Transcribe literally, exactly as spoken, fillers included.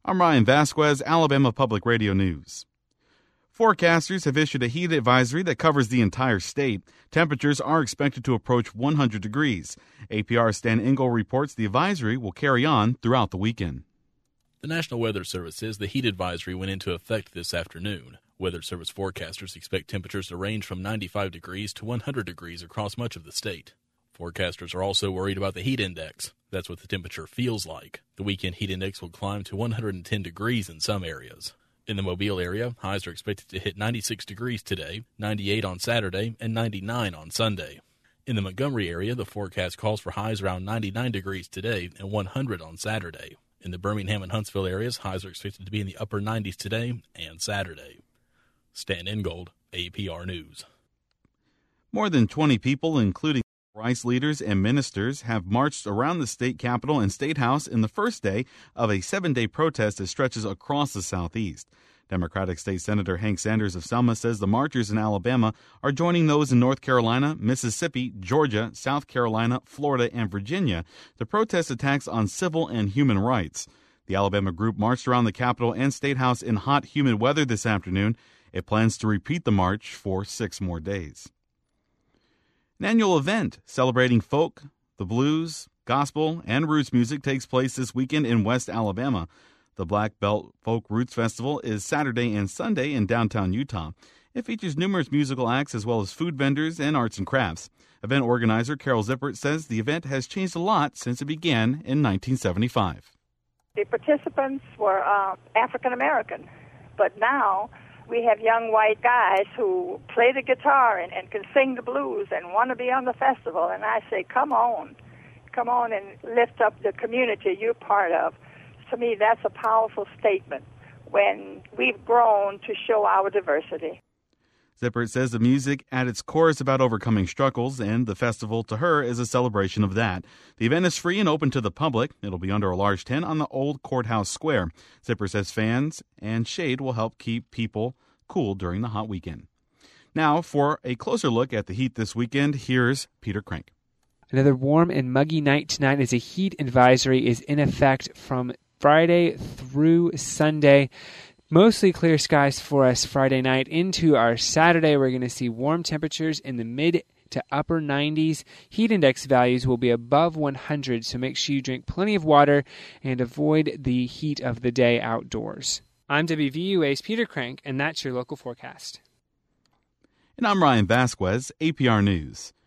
I'm Ryan Vasquez, Alabama Public Radio News. Forecasters have issued a heat advisory that covers the entire state. Temperatures are expected to approach one hundred degrees. A P R's Stan Engel reports the advisory will carry on throughout the weekend. The National Weather Service says the heat advisory went into effect this afternoon. Weather Service forecasters expect temperatures to range from ninety-five degrees to one hundred degrees across much of the state. Forecasters are also worried about the heat index. That's what the temperature feels like. The weekend heat index will climb to one hundred ten degrees in some areas. In the Mobile area, highs are expected to hit ninety-six degrees today, ninety-eight on Saturday, and ninety-nine on Sunday. In the Montgomery area, the forecast calls for highs around ninety-nine degrees today and one hundred on Saturday. In the Birmingham and Huntsville areas, highs are expected to be in the upper nineties today and Saturday. Stan Ingold, A P R News. More than twenty people, including rice leaders and ministers, have marched around the state capitol and state house in the first day of a seven-day protest that stretches across the southeast. Democratic State Senator Hank Sanders of Selma says the marchers in Alabama are joining those in North Carolina, Mississippi, Georgia, South Carolina, Florida, and Virginia to protest attacks on civil and human rights. The Alabama group marched around the Capitol and State House in hot, humid weather this afternoon. It plans to repeat the march for six more days. An annual event celebrating folk, the blues, gospel, and roots music takes place this weekend in West Alabama. The Black Belt Folk Roots Festival is Saturday and Sunday in downtown Utah. It features numerous musical acts as well as food vendors and arts and crafts. Event organizer Carol Zippert says the event has changed a lot since it began in nineteen seventy-five. The participants were uh, African American, but now we have young white guys who play the guitar and, and can sing the blues and want to be on the festival. And I say, come on, come on and lift up the community you're part of. To me, that's a powerful statement when we've grown to show our diversity. Zippert says the music at its core is about overcoming struggles, and the festival to her is a celebration of that. The event is free and open to the public. It'll be under a large tent on the old courthouse square. Zippert says fans and shade will help keep people cool during the hot weekend. Now, for a closer look at the heat this weekend, here's Peter Crank. Another warm and muggy night tonight as a heat advisory is in effect from Friday through Sunday. Mostly clear skies for us Friday night. Into our Saturday, we're going to see warm temperatures in the mid to upper nineties. Heat index values will be above one hundred, so make sure you drink plenty of water and avoid the heat of the day outdoors. I'm W V U A's Peter Crank, and that's your local forecast. And I'm Ryan Vasquez, A P R News.